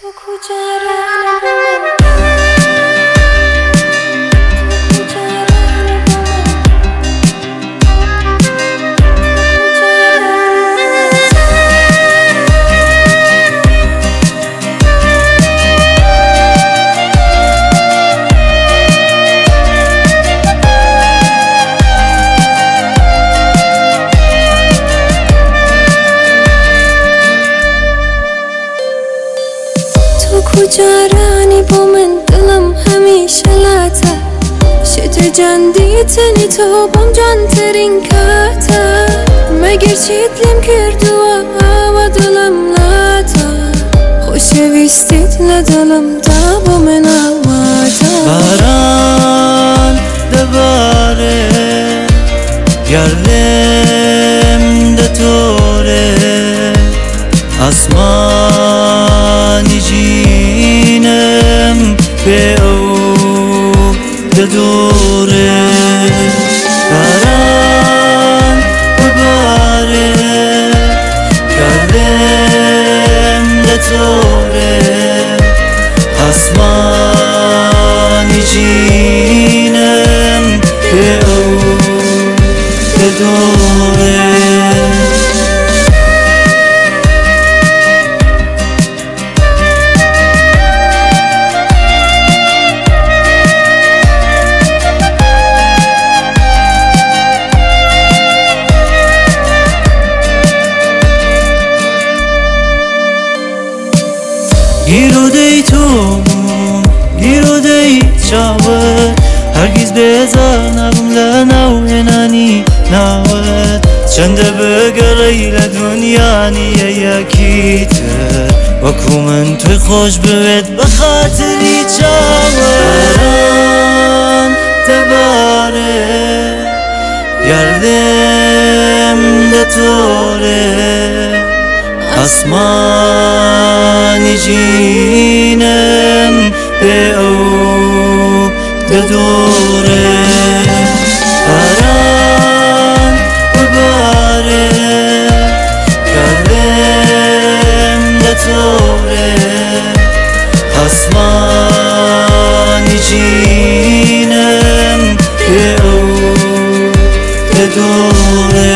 کجا رانی با من دلم همیشه لطه شده جان دیتنی تو بام جان ترین کاته مگر چیدلیم کردو و دلم لطه خوشویستید لدلم دا با من آواته باران دباره گردم دتوره آسمانی جینم به او دوره باران بباره گردم دتوره آسمانی جینم به او دوره گیرودی تو گیرودی چاوت هرگز بزار نبم لنو هنانی ناوت چند بگری لدنیا نیه یکی تر وکو من توی خوش بوید بخاطری چاوت باران تباره گردم دتوره آسمانی جینم به او دوره باران بباره گردم دتوره آسمانی جینم به او دوره